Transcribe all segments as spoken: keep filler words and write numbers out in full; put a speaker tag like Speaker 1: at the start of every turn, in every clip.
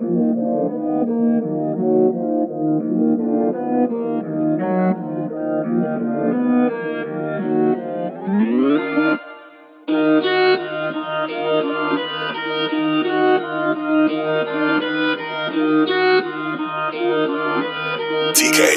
Speaker 1: ти кей.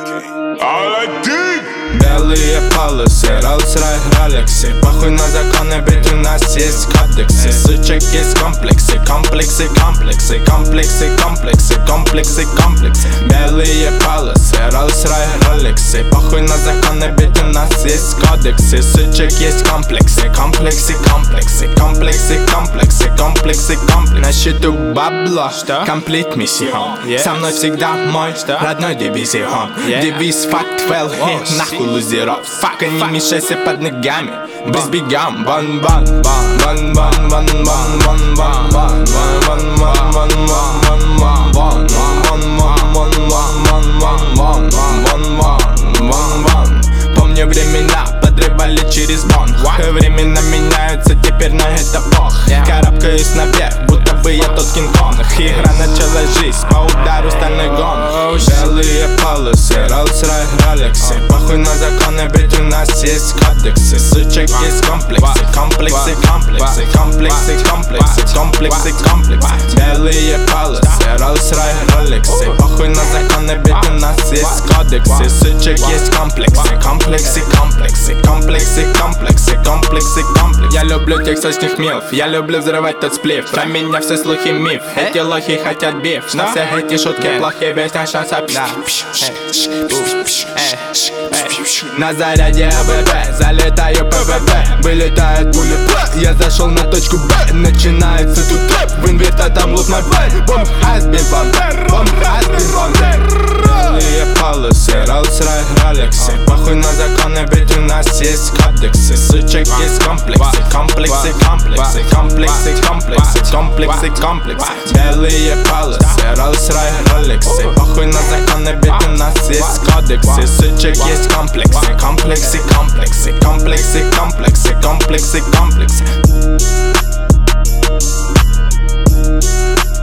Speaker 2: Белые полосы, Rolls-Royce, Rolex. Похуй на законы, ведь у нас есть кодексы. Сучек есть комплексы, комплексы, комплексы, комплексы, комплексы, комплексы, комплексы. Белые полосы, Rolls-Royce, Rolex. Похуй на законы, ведь у нас есть кодексы. Сучек есть комплексы, комплексы, комплексы, комплексы, комплексы, комплексы, комплексы. На счету бабло, комплит миссион. Со мной всегда мой родной дивизион. Девиз факт велхи, нахуй лузеров. Фак, не мешайся под ногами. Без бегам, бан бан бан бан бан бан бан бан бан бан бан бан бан бан бан. Помню времена, подрывали через бон. Времена меняются, теперь на это бог. Карабкаюсь наверх, будто бы я тот Кинг-Конг. Игра начала жизнь по удару стальной гонг. Белые полосы, Rolls-Royce, Rolex. Похуй на законы, ведь у нас есть кодексы. Сучек есть комплексы, комплексы, комплексы, комплексы, комплексы, комплексы, комплексы. Белые полосы, Rolls-Royce, Rolex. Похуй на законы, ведь у нас есть кодексы. Сучек есть комплексы, комплексы, комплексы, комплексы, комплексы, комплексы, комплексы. Я люблю тех сочных милф, я люблю взрывать тот сплив. Про меня все слухи миф, эти лохи хотят биф. На все эти шутки плохие, весь наш шанс. На заряде АВП, залетаю ПВП. Вылетает пуля, я зашел на точку Б. Начинается тут трэп, в инверта там лут мой бэт. Бомб has been bombed, бомб has been bombed. Белые полосы, Rolls-Royce, Rolex. Похуй на законы, ведь у нас есть кодексы. Сучек есть комплексы, комплексы, комплексы, комплексы, комплексы, комплексы, комплексы. Белые полосы, Rolls-Royce, Rolex. Похуй на законы, ведь у нас есть кодексы. Сучек есть комплексы, комплексы, комплексы, комплексы, комплексы, комплексы, комплексы.